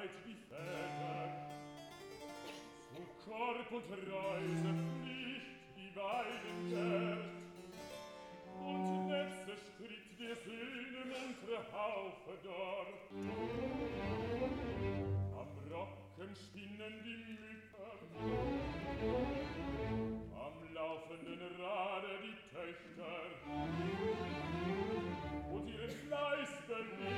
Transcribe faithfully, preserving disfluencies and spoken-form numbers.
Zeit die Väter. Zu Korb und Reisepflicht die beiden Gerd. Und Netze stritt der Söhne muntre Haufe dort. Am Brocken spinnen die Mütter, am laufenden Rade die Töchter, und ihren Fleiß bewegt